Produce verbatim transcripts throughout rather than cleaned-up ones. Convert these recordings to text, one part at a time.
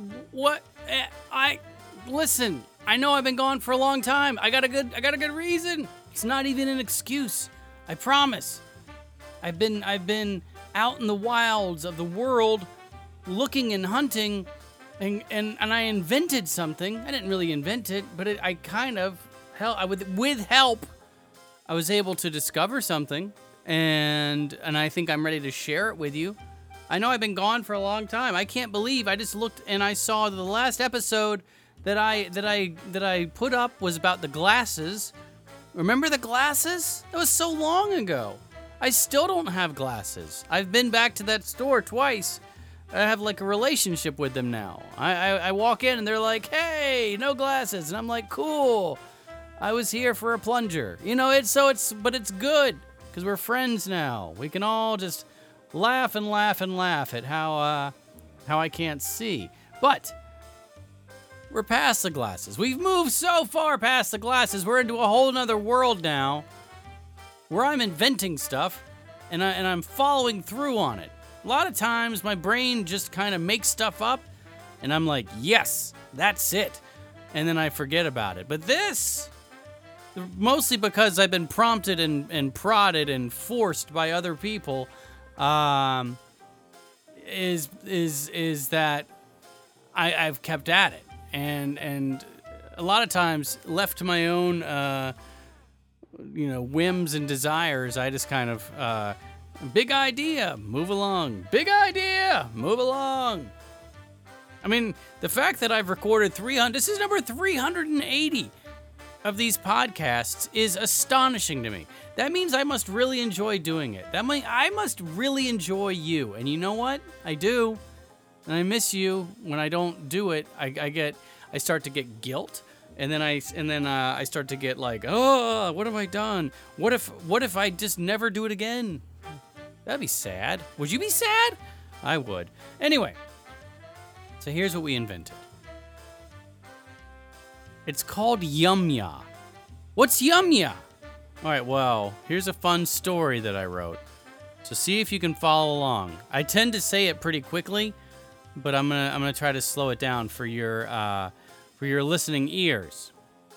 What? Eh, I listen. I know I've been gone for a long time. I got a good. I got a good reason. It's not even an excuse. I promise. I've been. I've been out in the wilds of the world, looking and hunting, and and, and I invented something. I didn't really invent it, but it, I kind of hell. I with with help, I was able to discover something, and and I think I'm ready to share it with you. I know I've been gone for a long time. I can't believe I just looked and I saw the last episode that I that I that I put up was about the glasses. Remember the glasses? That was so long ago. I still don't have glasses. I've been back to that store twice. I have like a relationship with them now. I, I, I walk in and they're like, "Hey, no glasses," and I'm like, "Cool. I was here for a plunger." You know, it's so it's but it's good because we're friends now. We can all just laugh and laugh and laugh at how uh, how I can't see. But we're past the glasses. We've moved so far past the glasses. We're into a whole nother world now where I'm inventing stuff and, I, and I'm following through on it. A lot of times my brain just kind of makes stuff up and I'm like, yes, that's it. And then I forget about it. But this, mostly because I've been prompted and, and prodded and forced by other people, um, is is is that I, I've kept at it. And and a lot of times, left to my own, uh, you know, whims and desires, I just kind of, uh, big idea, move along. Big idea, move along. I mean, the fact that I've recorded three hundred, this is number three hundred eighty of these podcasts is astonishing to me. That means I must really enjoy doing it. That might, I must really enjoy you. And you know what? I do. And I miss you when I don't do it. I, I get, I start to get guilt, and then I, and then uh, I start to get like, oh, what have I done? What if, what if I just never do it again? That'd be sad. Would you be sad? I would. Anyway, so here's what we invented. It's called Yum-Ya. What's Yum-Ya? All right, well, here's a fun story that I wrote. So see if you can follow along. I tend to say it pretty quickly, but I'm gonna I'm gonna try to slow it down for your uh, for your listening ears.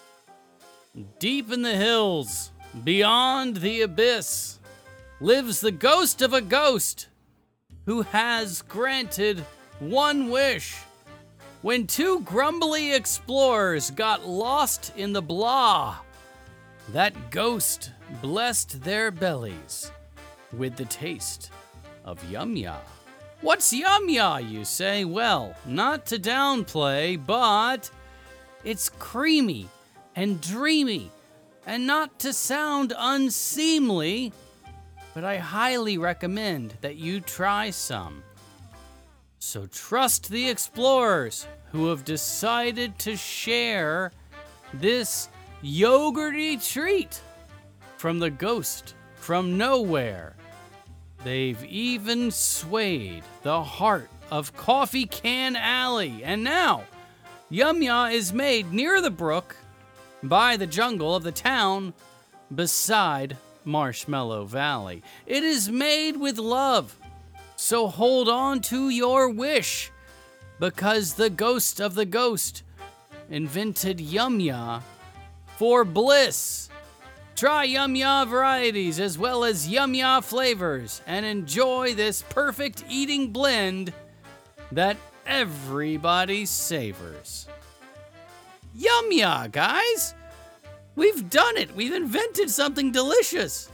Deep in the hills, beyond the abyss, lives the ghost of a ghost who has granted one wish. When two grumbly explorers got lost in the blah, that ghost blessed their bellies with the taste of Yum-Ya. What's Yum-Ya, you say? Well, not to downplay, but it's creamy and dreamy, and not to sound unseemly, but I highly recommend that you try some. So trust the explorers who have decided to share this yogurty treat from the ghost from nowhere. They've even swayed the heart of Coffee Can Alley. And now, Yum-Ya is made near the brook by the jungle of the town beside Marshmallow Valley. It is made with love. So hold on to your wish, because the ghost of the ghost invented Yum-Ya for bliss. Try Yum-Ya varieties as well as Yum-Ya flavors and enjoy this perfect eating blend that everybody savors. Yum-Ya, guys! We've done it! We've invented something delicious!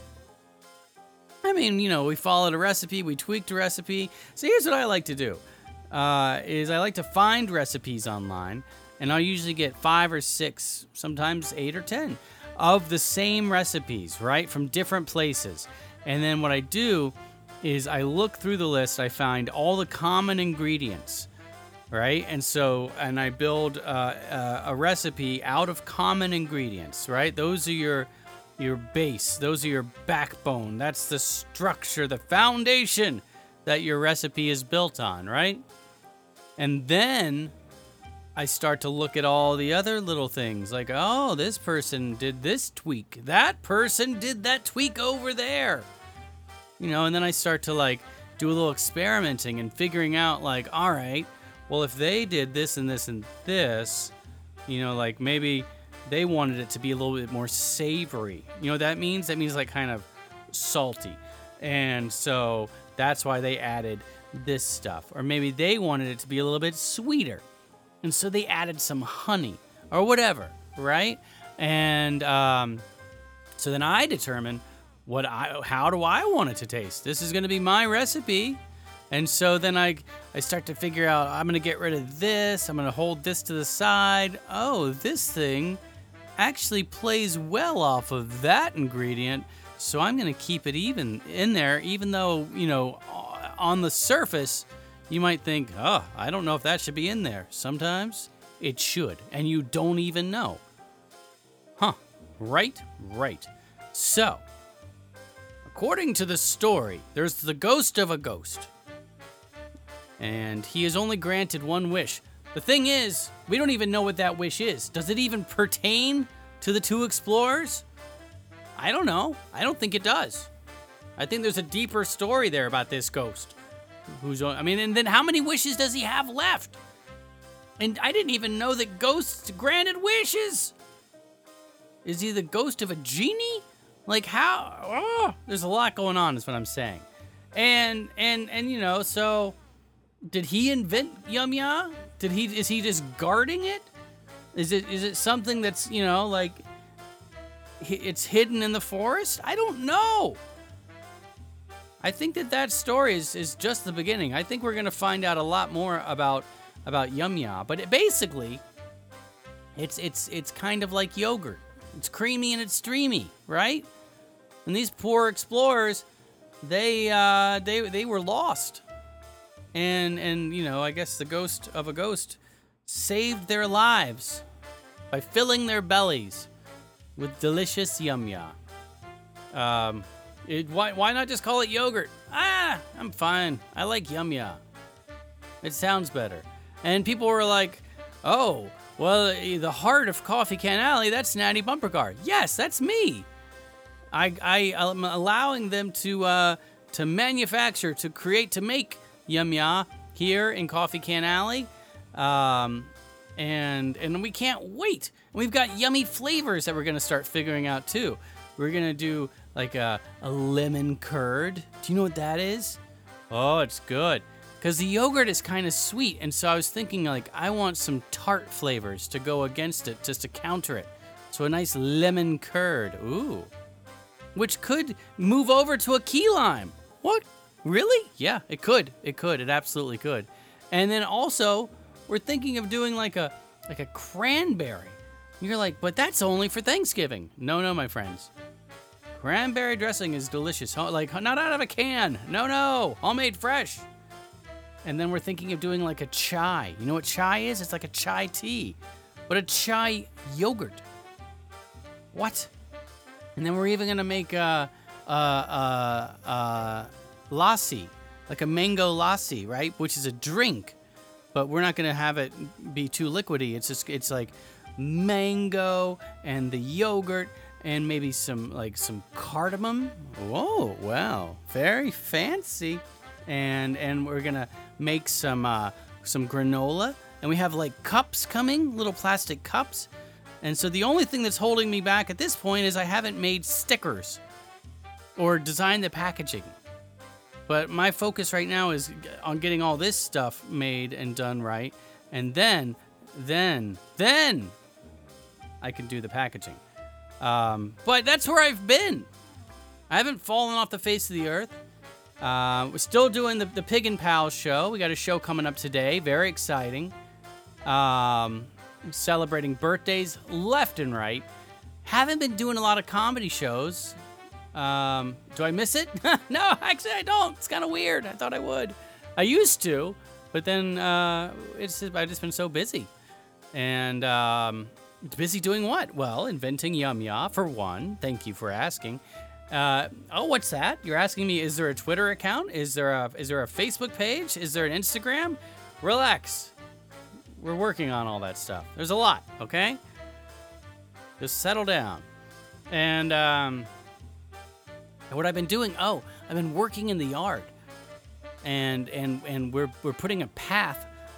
I mean, you know, we followed a recipe, we tweaked a recipe. So here's what I like to do, uh, is I like to find recipes online, and I'll usually get five or six, sometimes eight or ten, of the same recipes, right, from different places. And then what I do is I look through the list, I find all the common ingredients, right? And so, and I build uh, uh, a recipe out of common ingredients, right? Those are your... your base, those are your backbone. That's the structure, the foundation that your recipe is built on, right? And then I start to look at all the other little things like, oh, this person did this tweak. That person did that tweak over there. You know, and then I start to like do a little experimenting and figuring out like, all right, well, if they did this and this and this, you know, like maybe they wanted it to be a little bit more savory. You know what that means? That means like kind of salty. And so that's why they added this stuff. Or maybe they wanted it to be a little bit sweeter. And so they added some honey or whatever, right? And um, so then I determine what I, how do I want it to taste? This is going to be my recipe. And so then I, I start to figure out, I'm going to get rid of this. I'm going to hold this to the side. Oh, this thing actually plays well off of that ingredient. So I'm going to keep it even in there, even though, you know, on the surface, you might think, oh, I don't know if that should be in there. Sometimes it should, and you don't even know. Huh. Right, right. So, according to the story, there's the ghost of a ghost. And he is only granted one wish. The thing is, we don't even know what that wish is. Does it even pertain to the two explorers? I don't know. I don't think it does. I think there's a deeper story there about this ghost. Who's on, I mean, and then how many wishes does he have left? And I didn't even know that ghosts granted wishes. Is he the ghost of a genie? Like how? Oh, there's a lot going on, is what I'm saying. And and and you know, so did he invent Yum Ya? Did he? Is he just guarding it? Is it is it something that's, you know, like it's hidden in the forest? I don't know. I think that that story is, is just the beginning. I think we're going to find out a lot more about about Yum Ya. But it basically, it's it's it's kind of like yogurt. It's creamy and it's streamy, right? And these poor explorers, they uh, they they were lost, and and you know, I guess the ghost of a ghost saved their lives by filling their bellies with delicious Yum Ya. Um. It, why, why not just call it yogurt? Ah, I'm fine. I like Yum Ya. It sounds better. And people were like, oh, well, the heart of Coffee Can Alley, that's Natty Bumper Car. Yes, that's me. I, I, am allowing them to, uh, to manufacture, to create, to make Yum Ya here in Coffee Can Alley. Um, and, and we can't wait. We've got yummy flavors that we're going to start figuring out, too. We're going to do like a, a lemon curd. Do you know what that is? Oh, it's good. Because the yogurt is kind of sweet. And so I was thinking, like, I want some tart flavors to go against it, just to counter it. So a nice lemon curd. Ooh. Which could move over to a key lime. What? Really? Yeah, it could. It could. It absolutely could. And then also, we're thinking of doing like a like a cranberry. You're like, but that's only for Thanksgiving. No, no, my friends. Cranberry dressing is delicious. Like, not out of a can. No, no. Homemade fresh. And then we're thinking of doing like a chai. You know what chai is? It's like a chai tea. But a chai yogurt. What? And then we're even going to make a, a, a, a lassi. Like a mango lassi, right? Which is a drink. But we're not going to have it be too liquidy. It's just, it's like mango and the yogurt and maybe some like some cardamom. Whoa, wow, very fancy. And and we're gonna make some uh, some granola, and we have like cups coming, little plastic cups. And so the only thing that's holding me back at this point is I haven't made stickers or designed the packaging. But my focus right now is on getting all this stuff made and done right, and then then then I can do the packaging. Um, but that's where I've been. I haven't fallen off the face of the earth. Uh, we're still doing the, the Pig and Pals show. We got a show coming up today. Very exciting. Um, celebrating birthdays left and right. Haven't been doing a lot of comedy shows. Um, do I miss it? No, actually I don't. It's kind of weird. I thought I would. I used to, but then uh, it's just, I've just been so busy. And... Um, Busy doing what? Well, inventing Yum Ya, for one. Thank you for asking. Uh, oh, what's that? You're asking me, is there a Twitter account? Is there a is there a Facebook page? Is there an Instagram? Relax. We're working on all that stuff. There's a lot, okay? Just settle down. And um, what I've been doing, oh, I've been working in the yard. And and and we're we're putting a path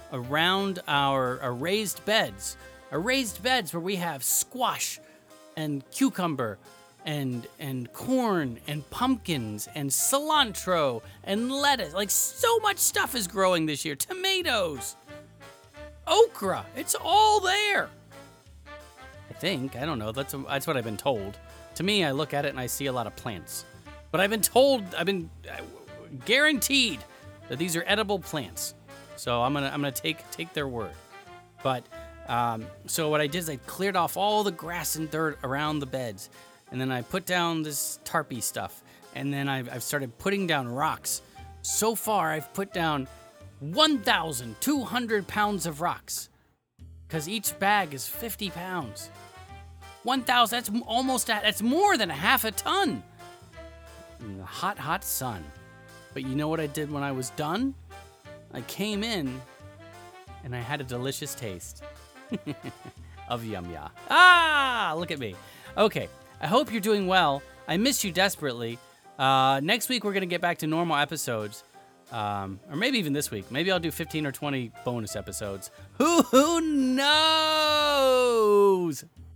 around our, our raised beds. Our raised beds where we have squash and cucumber and and corn and pumpkins and cilantro and lettuce. Like, so much stuff is growing this year. Tomatoes, okra, it's all there. I think, I don't know, that's that's what I've been told. To me, I look at it and I see a lot of plants. But I've been told, I've been uh, guaranteed that these are edible plants. So I'm gonna I'm gonna take take their word. But um, so what I did is I cleared off all the grass and dirt around the beds, and then I put down this tarpy stuff, and then I've, I've started putting down rocks. So far, I've put down one thousand two hundred pounds of rocks, because each bag is fifty pounds. one thousand, that's almost, a, that's more than a half a ton. In the hot, hot sun. But you know what I did when I was done? I came in, and I had a delicious taste of Yum Ya. Ah, look at me. Okay, I hope you're doing well. I miss you desperately. Uh, next week, we're going to get back to normal episodes. Um, or maybe even this week. Maybe I'll do fifteen or twenty bonus episodes. Who, who knows?